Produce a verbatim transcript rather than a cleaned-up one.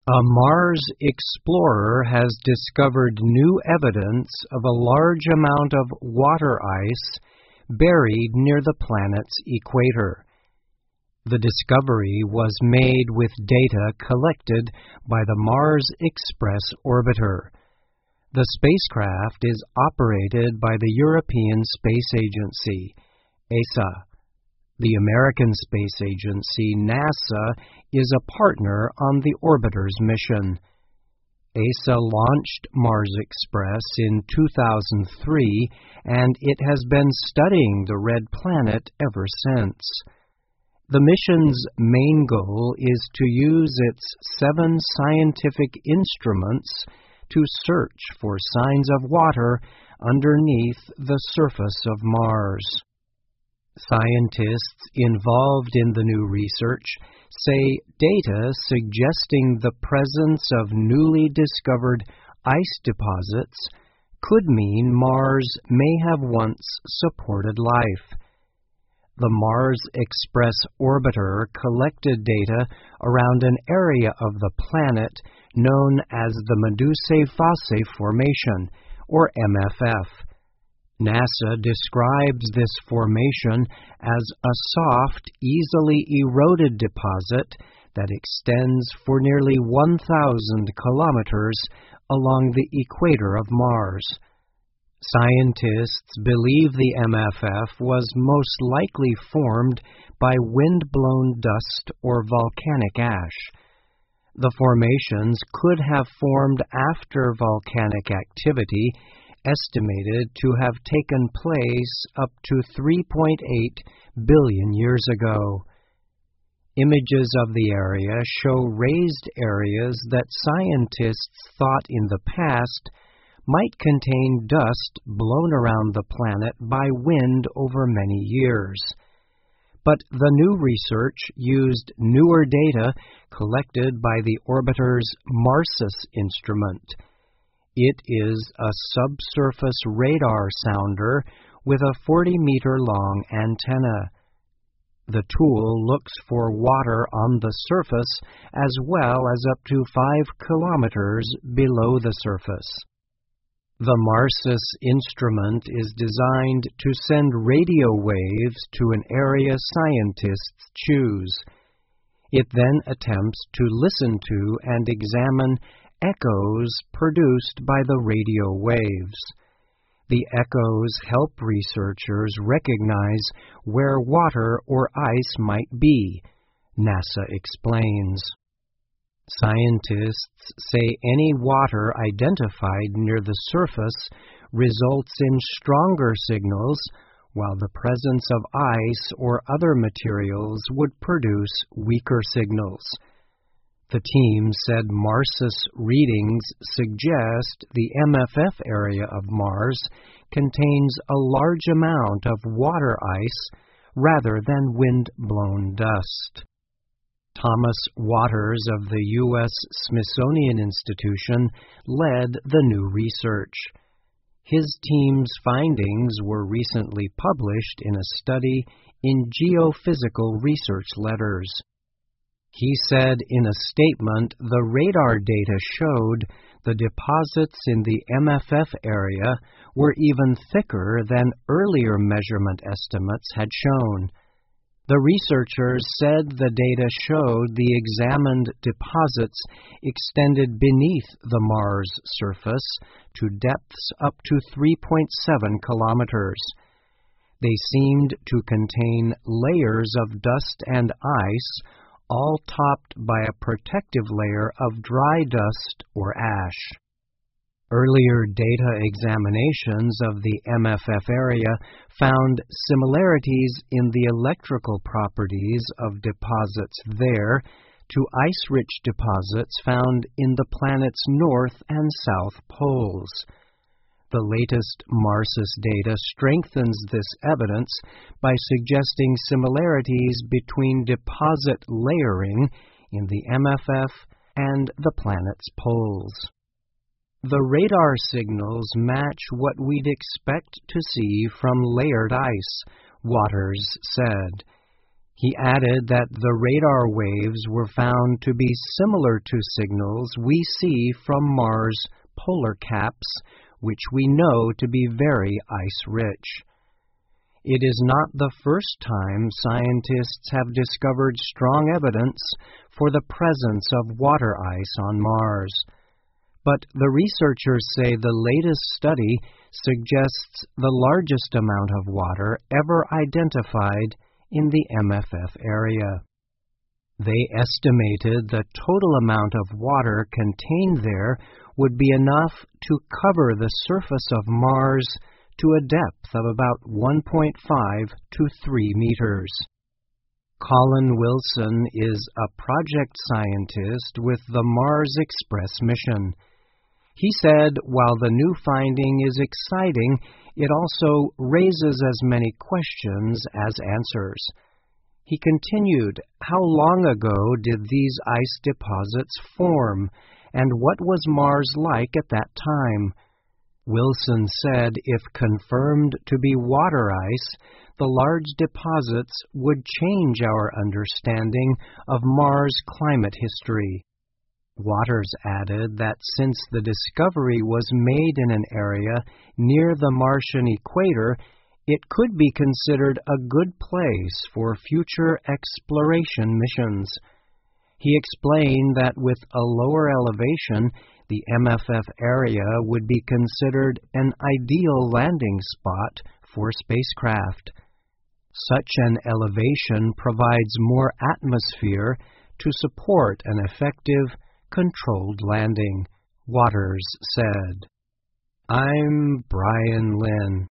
A Mars explorer has discovered new evidence of a large amount of water ice buried near the planet's equator. The discovery was made with data collected by the Mars Express orbiter. The spacecraft is operated by the European Space Agency, E S A. The American Space Agency, NASA, is a partner on the orbiter's mission. E S A launched Mars Express in two thousand three, and it has been studying the red planet ever since. The mission's main goal is to use its seven scientific instruments to search for signs of water underneath the surface of Mars. Scientists involved in the new research say data suggesting the presence of newly discovered ice deposits could mean Mars may have once supported life. The Mars Express orbiter collected data around an area of the planet known as the Medusae Fossae Formation, or M F F. NASA describes this formation as a soft, easily eroded deposit that extends for nearly one thousand kilometers along the equator of Mars. Scientists believe the M F F was most likely formed by wind-blown dust or volcanic ash. The formations could have formed after volcanic activity, estimated to have taken place up to three point eight billion years ago. Images of the area show raised areas that scientists thought in the past might contain dust blown around the planet by wind over many years. But the new research used newer data collected by the orbiter's MARSIS instrument. It is a subsurface radar sounder with a forty meter long antenna. The tool looks for water on the surface as well as up to five kilometers below the surface. The MARSIS instrument is designed to send radio waves to an area scientists choose. It then attempts to listen to and examine echoes produced by the radio waves. The echoes help researchers recognize where water or ice might be, NASA explains. Scientists say any water identified near the surface results in stronger signals, while the presence of ice or other materials would produce weaker signals. The team said MARSIS readings suggest the M F F area of Mars contains a large amount of water ice rather than wind-blown dust. Thomas Waters of the U S Smithsonian Institution led the new research. His team's findings were recently published in a study in Geophysical Research Letters. He said in a statement the radar data showed the deposits in the M F F area were even thicker than earlier measurement estimates had shown. The researchers said the data showed the examined deposits extended beneath the Mars surface to depths up to three point seven kilometers. They seemed to contain layers of dust and ice, all topped by a protective layer of dry dust or ash. Earlier data examinations of the M F F area found similarities in the electrical properties of deposits there to ice-rich deposits found in the planet's north and south poles. The latest MARSIS data strengthens this evidence by suggesting similarities between deposit layering in the M F F and the planet's poles. The radar signals match what we'd expect to see from layered ice, Waters said. He added that the radar waves were found to be similar to signals we see from Mars' polar caps, which we know to be very ice-rich. It is not the first time scientists have discovered strong evidence for the presence of water ice on Mars. But the researchers say the latest study suggests the largest amount of water ever identified in the M F F area. They estimated the total amount of water contained there would be enough to cover the surface of Mars to a depth of about one point five to three meters. Colin Wilson is a project scientist with the Mars Express mission. He said while the new finding is exciting, it also raises as many questions as answers. He continued, how long ago did these ice deposits form, and what was Mars like at that time? Wilson said if confirmed to be water ice, the large deposits would change our understanding of Mars' climate history. Waters added that since the discovery was made in an area near the Martian equator, it could be considered a good place for future exploration missions. He explained that with a lower elevation, the M F F area would be considered an ideal landing spot for spacecraft. Such an elevation provides more atmosphere to support an effective, controlled landing, Waters said. I'm Brian Lynn.